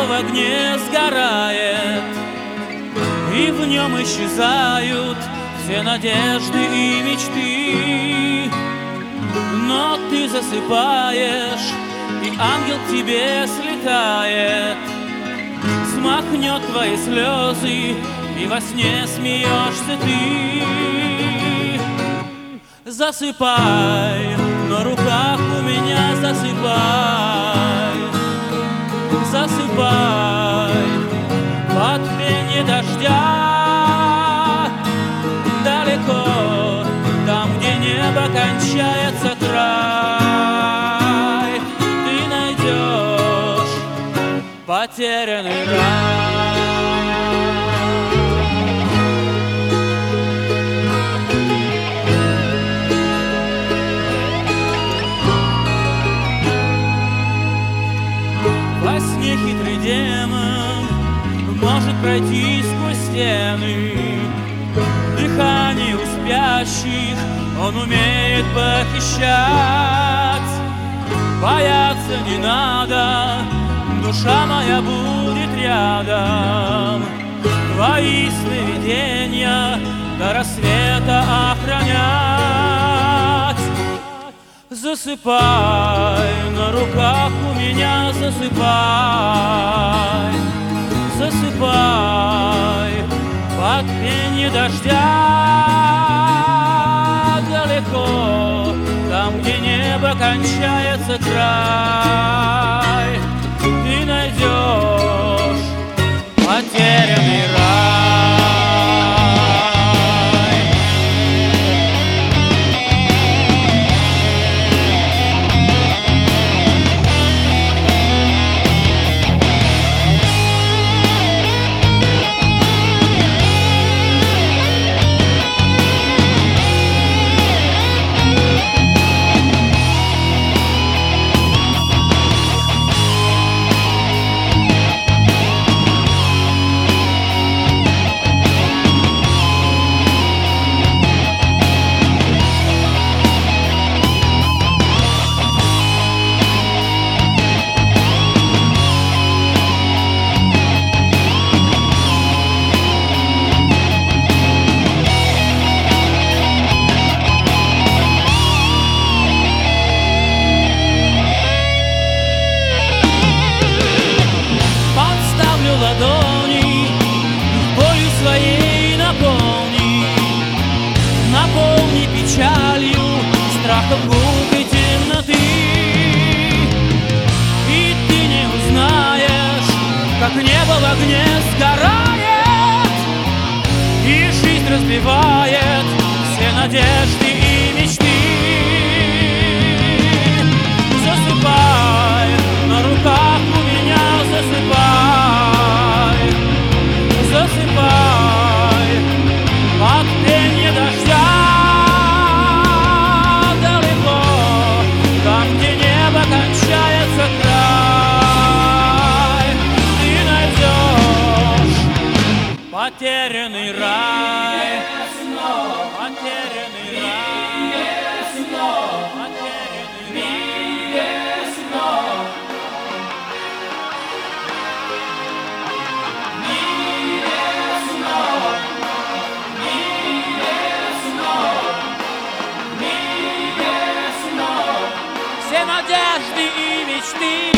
в огне сгорает, и в нем исчезают все надежды и мечты. Но ты засыпаешь, и ангел к тебе слетает, смахнет твои слезы, и во сне смеешься ты. Засыпай, на руках у меня засыпай. Засыпай под пение дождя, далеко, там, где небо кончается край, ты найдешь потерянный рай. Во сне хитрый демон может пройти сквозь стены, дыхание у спящих он умеет похищать. Бояться не надо, душа моя будет рядом, твои сновидения до рассвета охранять. Засыпай, на руках у меня засыпай. Засыпай под пение дождя, далеко, там, где небо кончается край, ты найдешь потерянный рай. Ладони болью своей наполни печалью, страхом гулкой темноты. И ты не узнаешь, как небо в огне сгорает, и жизнь разбивает все надежды и мечты. Засыпай, на руках у меня засыпай. Засыпай под пение дождя, далеко, там, где небо кончается край, ты найдешь потерянный рай. Потерянный рай. Потерянный рай. Все надежды и мечты.